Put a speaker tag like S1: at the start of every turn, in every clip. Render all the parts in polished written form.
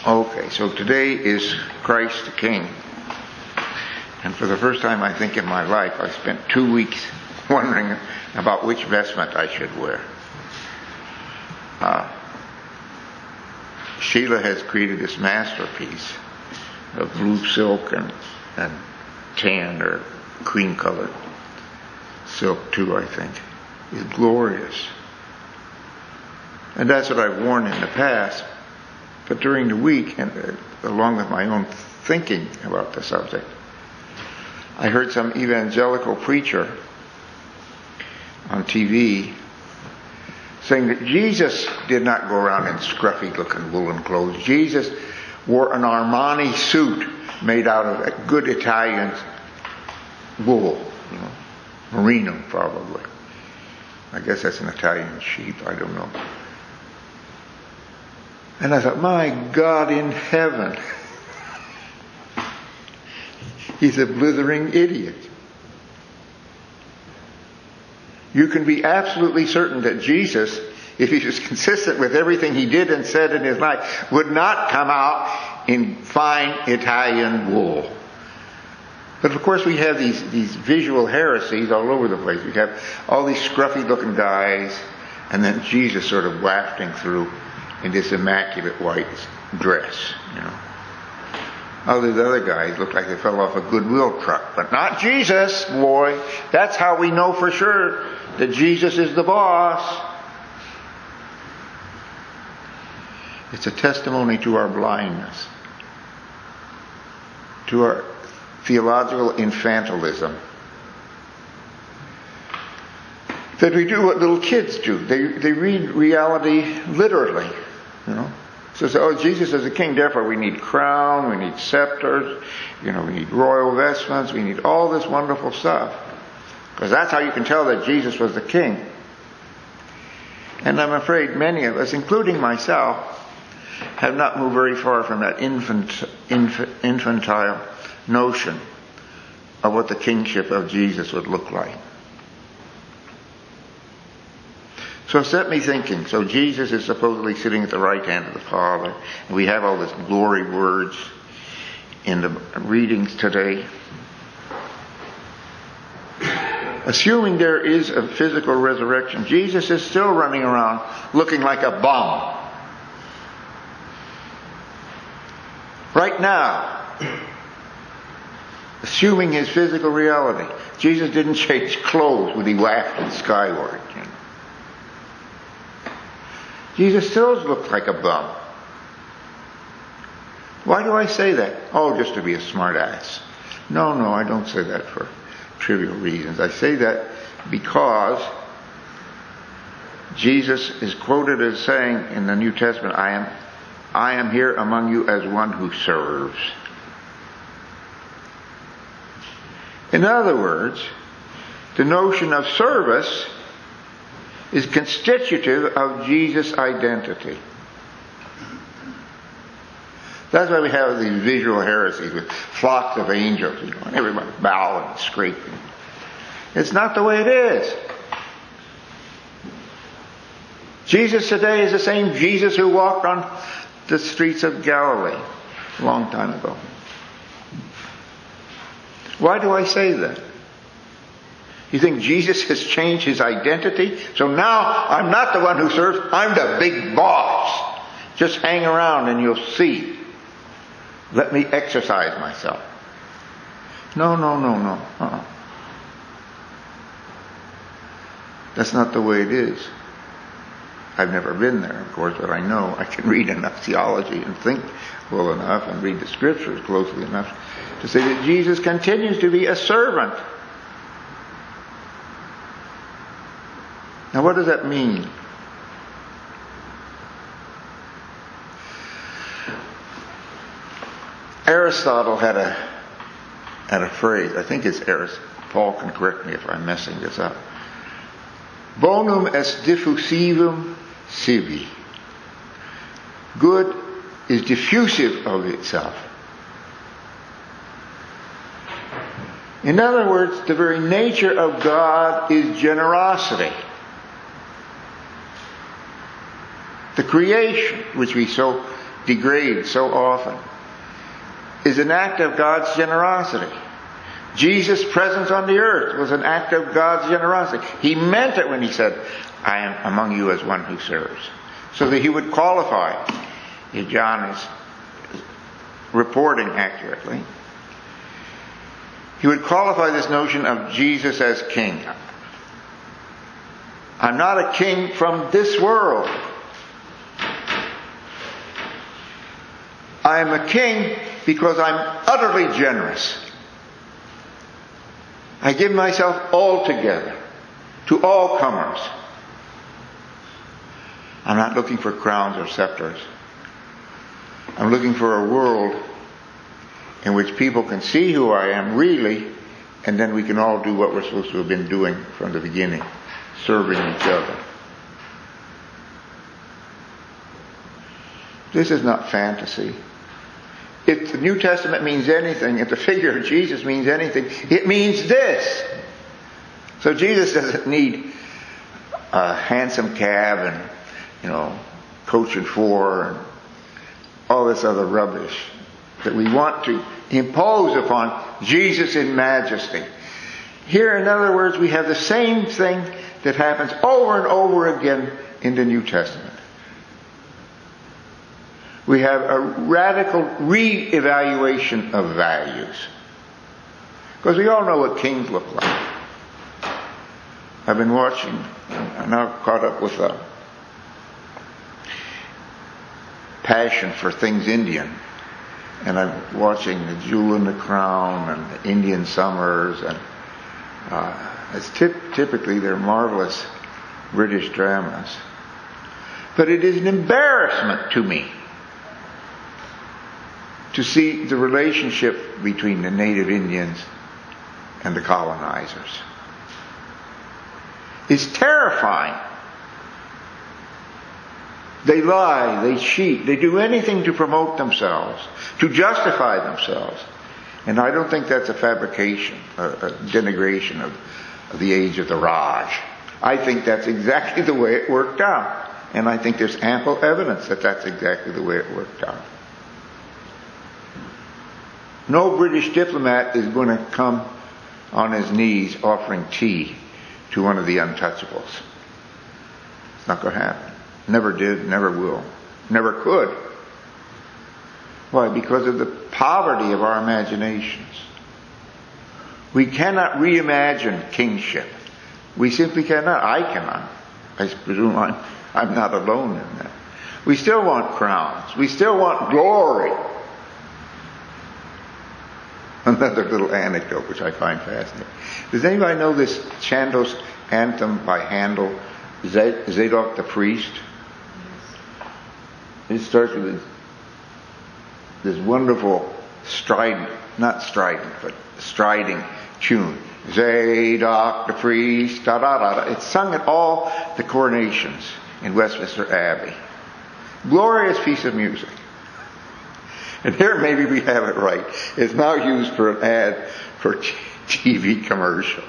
S1: Okay, so today is Christ the King. And for the first time, I think, in my life, I spent 2 weeks wondering about which vestment I should wear. Sheila has created this masterpiece of blue silk and tan or cream colored silk too, I think. It's glorious. And that's what I've worn in the past. But during the week, and along with my own thinking about the subject, I heard some evangelical preacher on TV saying that Jesus did not go around in scruffy looking woolen clothes. Jesus wore an Armani suit made out of a good Italian wool, merino probably. I guess that's an Italian sheep, I don't know. And I thought, my God in heaven, he's a blithering idiot. You can be absolutely certain that Jesus, if he was consistent with everything he did and said in his life, would not come out in fine Italian wool. But of course we have these visual heresies all over the place. We have all these scruffy looking guys, and then Jesus sort of wafting through in this immaculate white dress, All these other guys look like they fell off a Goodwill truck, but not Jesus, boy. That's how we know for sure that Jesus is the boss. It's a testimony to our blindness, to our theological infantilism, that we do what little kids do. They read reality literally, So, Jesus is a king, therefore we need crown, we need scepters, we need royal vestments, we need all this wonderful stuff. Because that's how you can tell that Jesus was the king. And I'm afraid many of us, including myself, have not moved very far from that infantile notion of what the kingship of Jesus would look like. So it set me thinking. So Jesus is supposedly sitting at the right hand of the Father. And we have all these glory words in the readings today. Assuming there is a physical resurrection, Jesus is still running around looking like a bum. Right now, assuming his physical reality, Jesus didn't change clothes when he wafted skyward. Jesus still looks like a bum. Why do I say that? Oh, just to be a smart ass. No, I don't say that for trivial reasons. I say that because Jesus is quoted as saying in the New Testament, I am here among you as one who serves. In other words, the notion of service is constitutive of Jesus' identity. That's why we have these visual heresies with flocks of angels, and everybody bowing and scraping. It's not the way it is. Jesus today is the same Jesus who walked on the streets of Galilee a long time ago. Why do I say that? You think Jesus has changed his identity? So now I'm not the one who serves, I'm the big boss. Just hang around and you'll see. Let me exercise myself. No. That's not the way it is. I've never been there, of course, but I know I can read enough theology and think well enough and read the scriptures closely enough to say that Jesus continues to be a servant. Now what does that mean? Aristotle had a phrase, I think it's Aristotle, Paul can correct me if I'm messing this up. Bonum est diffusivum sibi. Good is diffusive of itself. In other words, the very nature of God is generosity. The creation, which we so degrade so often, is an act of God's generosity. Jesus' presence on the earth was an act of God's generosity. He meant it when he said, I am among you as one who serves. So that he would qualify, if John is reporting accurately, he would qualify this notion of Jesus as king. I'm not a king from this world. I am a king because I'm utterly generous. I give myself altogether to all comers. I'm not looking for crowns or scepters. I'm looking for a world in which people can see who I am really, and then we can all do what we're supposed to have been doing from the beginning, serving each other. This is not fantasy. If the New Testament means anything, if the figure of Jesus means anything, it means this. So Jesus doesn't need a handsome cab and, coach and four and all this other rubbish that we want to impose upon Jesus in majesty. Here, in other words, we have the same thing that happens over and over again in the New Testament. We have a radical re-evaluation of values. Because we all know what kings look like. I've been watching, I'm now caught up with a passion for things Indian. And I'm watching The Jewel in the Crown and the Indian Summers. And it's typically they're marvelous British dramas. But it is an embarrassment to me to see the relationship between the native Indians and the colonizers. It's terrifying. They lie, they cheat, they do anything to promote themselves, to justify themselves. And I don't think that's a fabrication, a denigration of the age of the Raj. I think that's exactly the way it worked out. And I think there's ample evidence that that's exactly the way it worked out. No British diplomat is going to come on his knees offering tea to one of the untouchables. It's not going to happen. Never did, never will, never could. Why? Because of the poverty of our imaginations. We cannot reimagine kingship. We simply cannot. I cannot. I presume I'm not alone in that. We still want crowns. We still want glory. Another little anecdote which I find fascinating. Does anybody know this Chandos anthem by Handel, Zadok the Priest? It starts with this wonderful striding tune. Zadok the Priest, da da da da. It's sung at all the coronations in Westminster Abbey. Glorious piece of music. And here maybe we have it right. It's now used for an ad for TV commercials.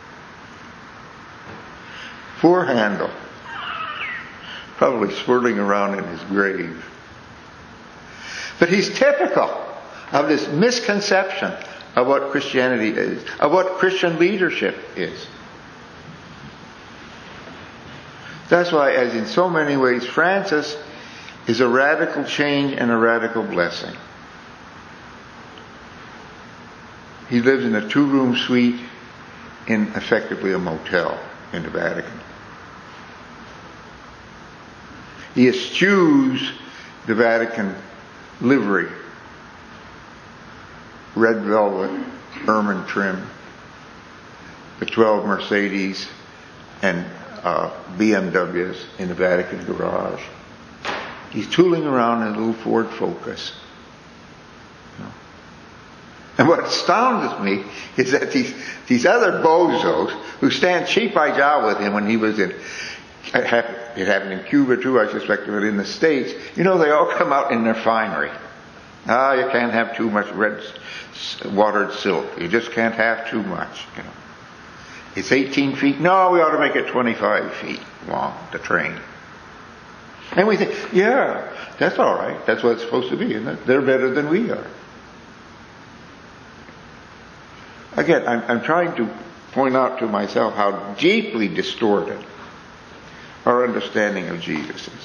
S1: Poor Handel. Probably swirling around in his grave. But he's typical of this misconception of what Christianity is, of what Christian leadership is. That's why, as in so many ways, Francis is a radical change and a radical blessing. He lives in a 2-room suite in effectively a motel in the Vatican. He eschews the Vatican livery, red velvet, ermine trim, the 12 Mercedes and BMWs in the Vatican garage. He's tooling around in a little Ford Focus. And what astounds me is that these other bozos who stand cheek by jowl with him when he was in, it happened in Cuba too, I suspect, but in the States, they all come out in their finery. You can't have too much red watered silk. You just can't have too much, It's 18 feet. No, we ought to make it 25 feet long, the train. And we think, yeah, that's all right. That's what it's supposed to be, isn't it? They're better than we are. Again, I'm trying to point out to myself how deeply distorted our understanding of Jesus is.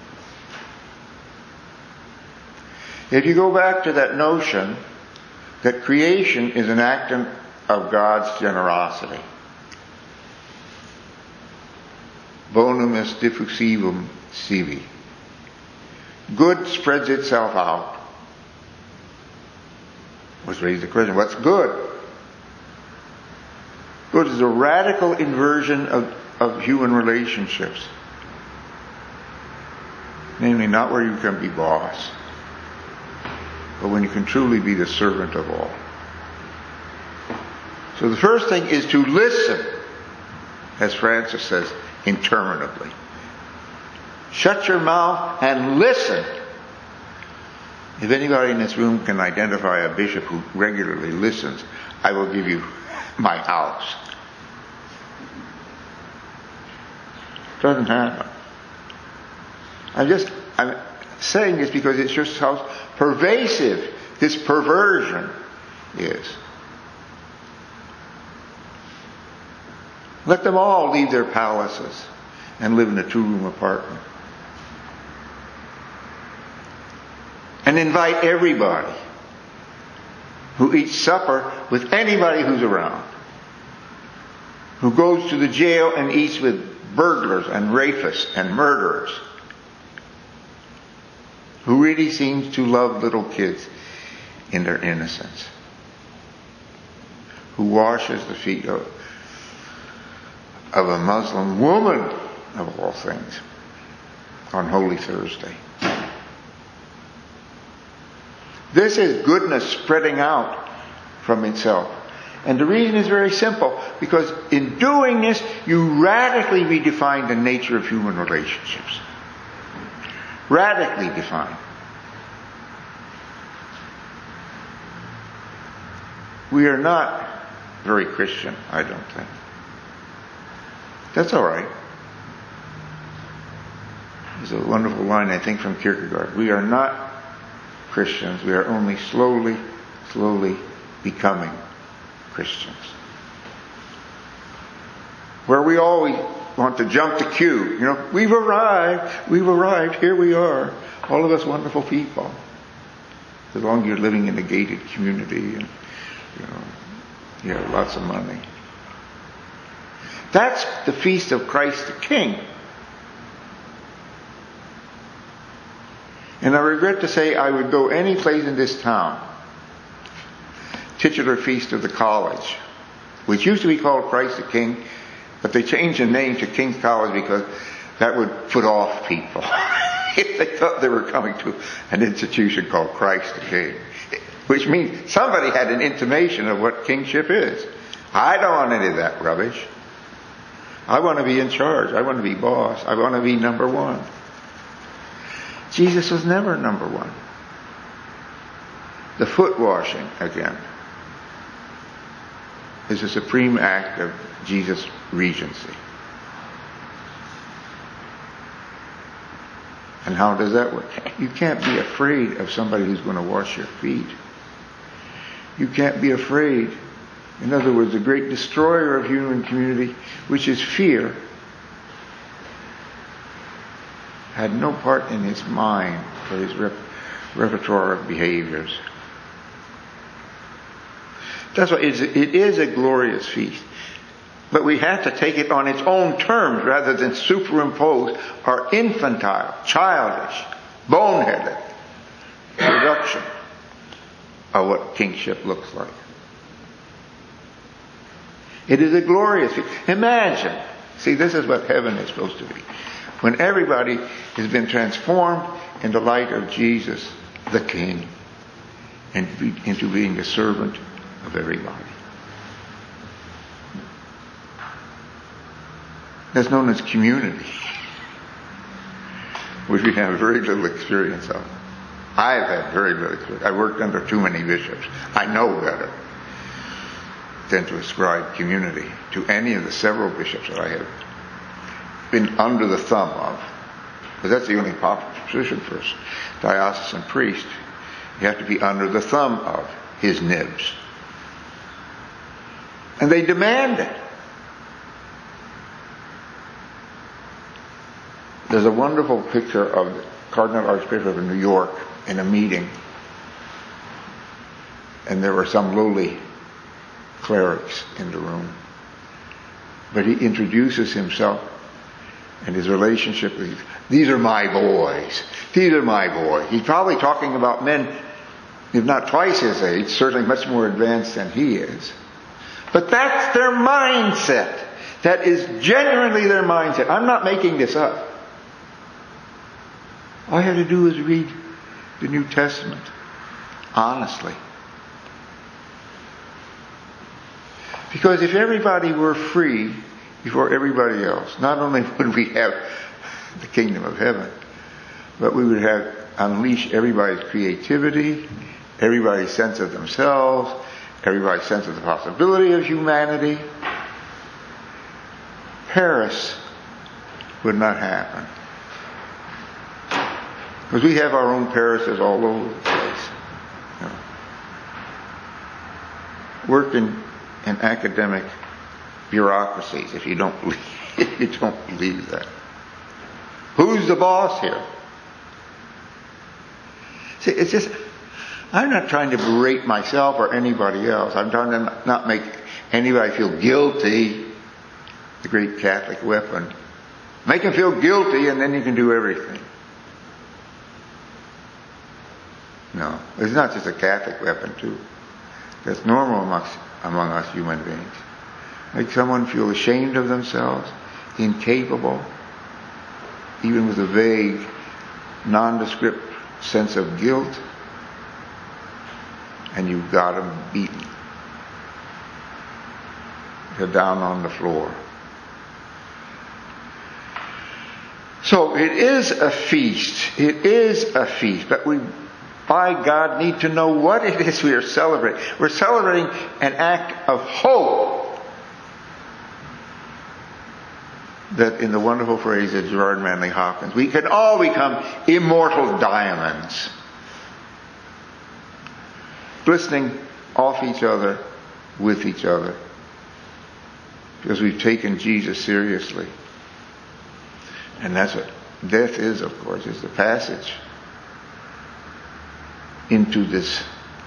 S1: If you go back to that notion that creation is an act of God's generosity, bonum est diffusivum sivi, good spreads itself out. Let's raise the question, what's good? Good is a radical inversion of human relationships. Namely, not where you can be boss, but when you can truly be the servant of all. So the first thing is to listen, as Francis says, interminably. Shut your mouth and listen. If anybody in this room can identify a bishop who regularly listens, I will give you my house. Doesn't happen. I'm saying this because it's just how pervasive this perversion is. Let them all leave their palaces and live in a 2-room apartment. And invite everybody who eats supper with anybody who's around. Who goes to the jail and eats with burglars and rapists and murderers. Who really seems to love little kids in their innocence. Who washes the feet of a Muslim woman, of all things, on Holy Thursday. This is goodness spreading out from itself. And the reason is very simple, because in doing this, you radically redefine the nature of human relationships. Radically define. We are not very Christian, I don't think. That's all right. There's a wonderful line, I think, from Kierkegaard. We are not Christians. We are only slowly becoming Christians. Where we always want to jump the queue. You know, we've arrived, here we are. All of us wonderful people. As long as you're living in a gated community and, you have lots of money. That's the feast of Christ the King. And I regret to say I would go any place in this town. Titular feast of the college, which used to be called Christ the King, but they changed the name to King's College because that would put off people if they thought they were coming to an institution called Christ the King. Which means somebody had an intimation of what kingship is. I don't want any of that rubbish. I want to be in charge. I want to be boss. I want to be number one. Jesus was never number one. The foot washing, again, is a supreme act of Jesus' regency. And how does that work? You can't be afraid of somebody who's going to wash your feet. You can't be afraid. In other words, the great destroyer of human community, which is fear, had no part in his mind for his repertoire of behaviors. That's why it is a glorious feast. But we have to take it on its own terms rather than superimpose our infantile, childish, boneheaded production of what kingship looks like. It is a glorious feast. Imagine, see, this is what heaven is supposed to be. When everybody has been transformed in the light of Jesus, the King, and into being the servant of everybody. That's known as community, which we have very little experience of. I've had very little experience. I worked under too many bishops. I know better than to ascribe community to any of the several bishops that I have been under the thumb of. Because that's the only popular position for a diocesan priest. You have to be under the thumb of his nibs. And they demand it. There's a wonderful picture of the Cardinal Archbishop of New York in a meeting. And there were some lowly clerics in the room. But he introduces himself and his relationship with these are my boys. These are my boys. He's probably talking about men, if not twice his age, certainly much more advanced than he is. But that's their mindset. That is genuinely their mindset. I'm not making this up. All you have to do is read the New Testament honestly. Because if everybody were free before everybody else, not only would we have the kingdom of heaven, but we would have unleash everybody's creativity, everybody's sense of themselves, everybody's sense of the possibility of humanity. Paris would not happen. Because we have our own Parises all over the place. You know. Working in academic bureaucracies, if you don't believe that. Who's the boss here? See, it's just, I'm not trying to berate myself or anybody else. I'm trying to not make anybody feel guilty. The great Catholic weapon. Make them feel guilty and then you can do everything. No, it's not just a Catholic weapon too. That's normal among us human beings. Make someone feel ashamed of themselves, incapable, even with a vague, nondescript sense of guilt, and you've got them beaten. They're down on the floor. So it is a feast. It is a feast, but we, by God, need to know what it is we are celebrating. We're celebrating an act of hope. That, in the wonderful phrase of Gerard Manley Hopkins, we can all become immortal diamonds. Glistening off each other, with each other. Because we've taken Jesus seriously. And that's what death is, of course, is the passage into this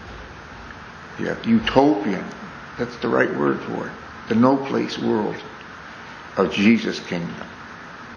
S1: utopian, that's the right word for it, the no-place world of Jesus' kingdom.